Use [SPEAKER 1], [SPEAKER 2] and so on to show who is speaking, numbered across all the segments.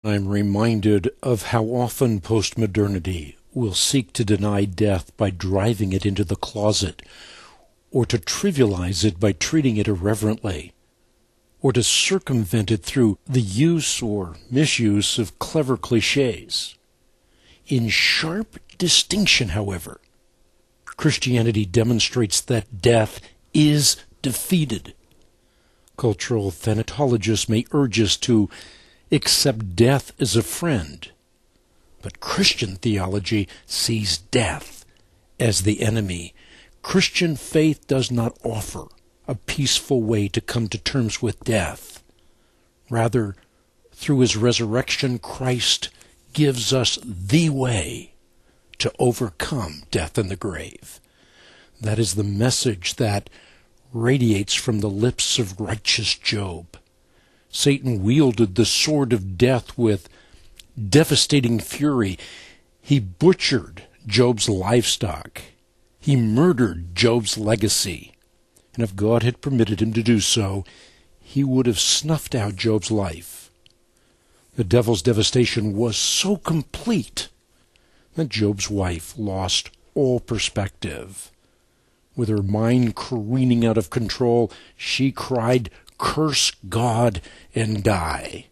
[SPEAKER 1] I'm reminded of how often postmodernity will seek to deny death by driving it into the closet, or to trivialize it by treating it irreverently, or to circumvent it through the use or misuse of clever cliches. In sharp distinction, however, Christianity demonstrates that death is defeated. Cultural thanatologists may urge us to accept death as a friend, but Christian theology sees death as the enemy. Christian faith does not offer a peaceful way to come to terms with death. Rather, through his resurrection, Christ gives us the way to overcome death and the grave. That is the message that radiates from the lips of righteous Job. Satan wielded the sword of death with devastating fury. He butchered Job's livestock. He murdered Job's legacy. And if God had permitted him to do so, he would have snuffed out Job's life. The devil's devastation was so complete that Job's wife lost all perspective. With her mind careening out of control, she cried, "Curse God and die."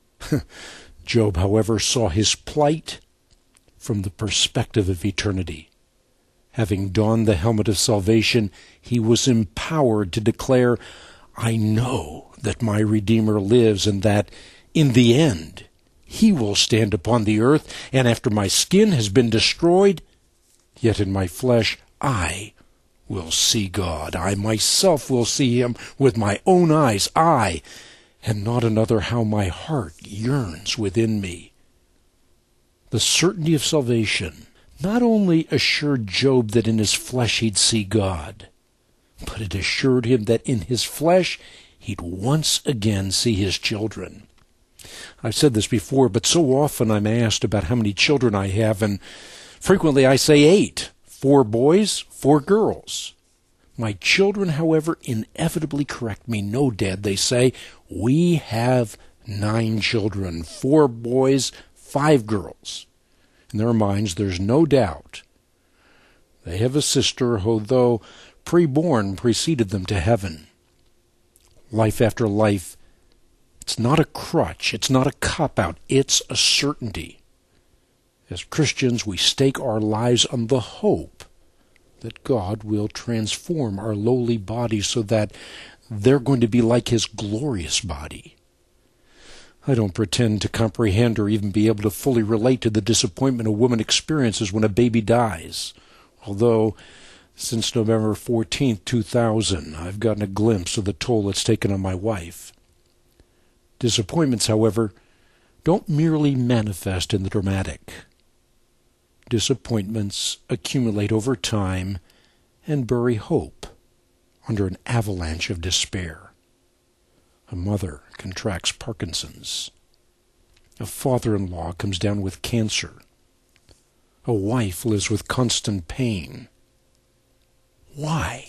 [SPEAKER 1] Job, however, saw his plight from the perspective of eternity. Having donned the helmet of salvation, he was empowered to declare, "I know that my Redeemer lives, and that, in the end, he will stand upon the earth, and after my skin has been destroyed, yet in my flesh I will see God. I myself will see him with my own eyes, I, and not another, how my heart yearns within me." The certainty of salvation not only assured Job that in his flesh he'd see God, but it assured him that in his flesh he'd once again see his children. I've said this before, but so often I'm asked about how many children I have, and frequently I say 8. 4 boys, 4 girls. My children, however, inevitably correct me. "No, Dad," they say, "we have 9 children, 4 boys, 5 girls." In their minds, there's no doubt they have a sister who, though pre-born, preceded them to heaven. Life after life, it's not a crutch, it's not a cop-out, it's a certainty. As Christians, we stake our lives on the hope that God will transform our lowly bodies so that they're going to be like his glorious body. I don't pretend to comprehend or even be able to fully relate to the disappointment a woman experiences when a baby dies, although since November 14th, 2000, I've gotten a glimpse of the toll it's taken on my wife. Disappointments, however, don't merely manifest in the dramatic. Disappointments accumulate over time and bury hope under an avalanche of despair. A mother contracts Parkinson's. A father-in-law comes down with cancer. A wife lives with constant pain. Why?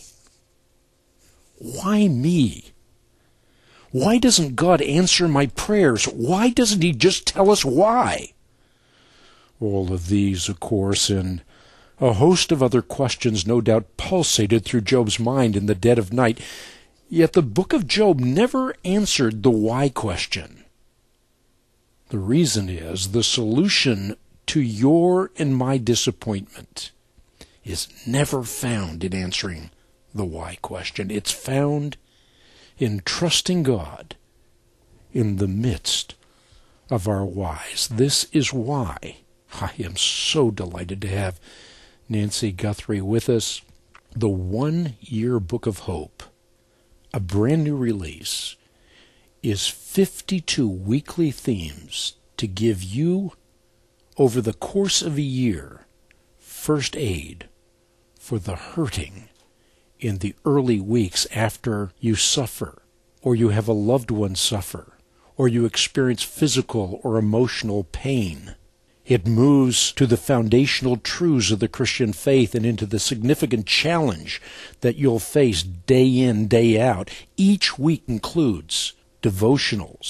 [SPEAKER 1] Why me? Why doesn't God answer my prayers? Why doesn't he just tell us why? All of these, of course, and a host of other questions no doubt pulsated through Job's mind in the dead of night. Yet the book of Job never answered the why question. The reason is the solution to your and my disappointment is never found in answering the why question. It's found in trusting God in the midst of our whys. This is why I am so delighted to have Nancy Guthrie with us. The 1-Year Book of Hope, a brand new release, is 52 weekly themes to give you, over the course of a year, first aid for the hurting in the early weeks after you suffer, or you have a loved one suffer, or you experience physical or emotional pain. It moves to the foundational truths of the Christian faith and into the significant challenge that you'll face day in, day out. Each week includes devotionals,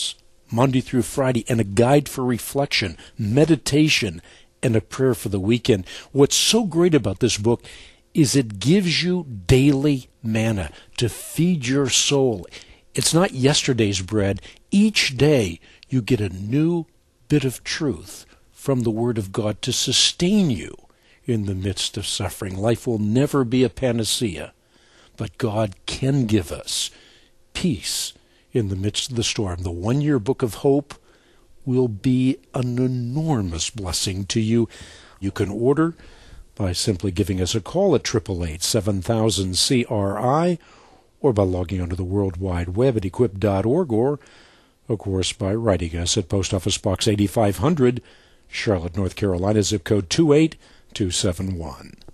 [SPEAKER 1] Monday through Friday, and a guide for reflection, meditation, and a prayer for the weekend. What's so great about this book is it gives you daily manna to feed your soul. It's not yesterday's bread. Each day you get a new bit of truth from the Word of God to sustain you in the midst of suffering. Life will never be a panacea, but God can give us peace in the midst of the storm. The one-year book of hope will be an enormous blessing to you. You can order by simply giving us a call at 888-7000-CRI, or by logging onto the World Wide Web at equip.org, or, of course, by writing us at Post Office Box 8500, Charlotte, North Carolina, zip code 28271.